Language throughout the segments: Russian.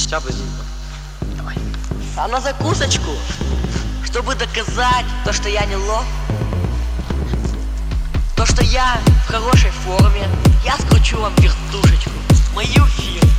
Хотя бы здесь. Давай. А на закусочку, чтобы доказать то, что я не лох, то, что я в хорошей форме, я скручу вам вертушечку, мою фирму.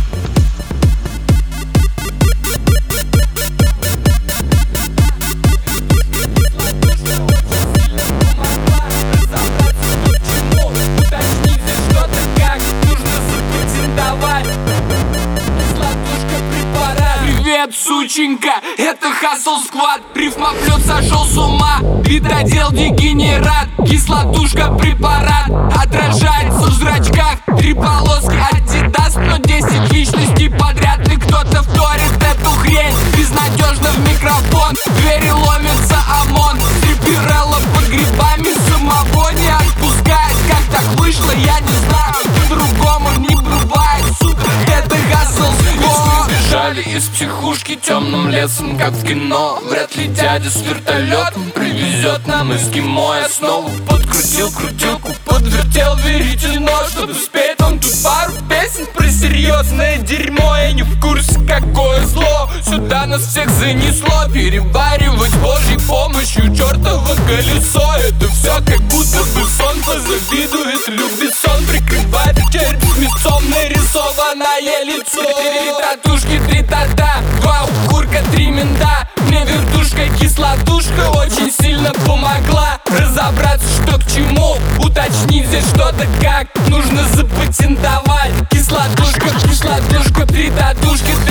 Привет, сученька, это Хасл Сквад. Рифмоплет сошел с ума, битодел дегенерат. Кислотушка препарат, отражается в зрачках. 3 полоски Адидас, 110 личностей подряд. И кто-то вторит эту хрень безнадежно в микрофон. Двери ломится ОМОН, Стриперелла под грибами самого не отпускает. Как так вышло, я не знаю, по-другому не бывает, сука. Это Хасл Сквад. Бежали из психушки темным лесом, как в кино. Вряд ли дядя с вертолетом привезет нам эскимо. Я снова подкрутил крутилку, подвертел верительно, чтобы спеть вам тут пару песен про серьезное дерьмо. Я не в курсе, какое зло сюда нас всех занесло. Переваривать Божьей помощью чертово колесо. Это все как будто бы сон, позавидует Любисон. Прикрывает череп с мясом, нарисованное лицо. 3 татушки, 3 тата, 2 курка, 3 мента. Мне вертушка, кислотушка очень сильно помогла разобраться, что к чему, уточнить здесь что-то как нужно запатентовать. Кислотушка, 3 татушки,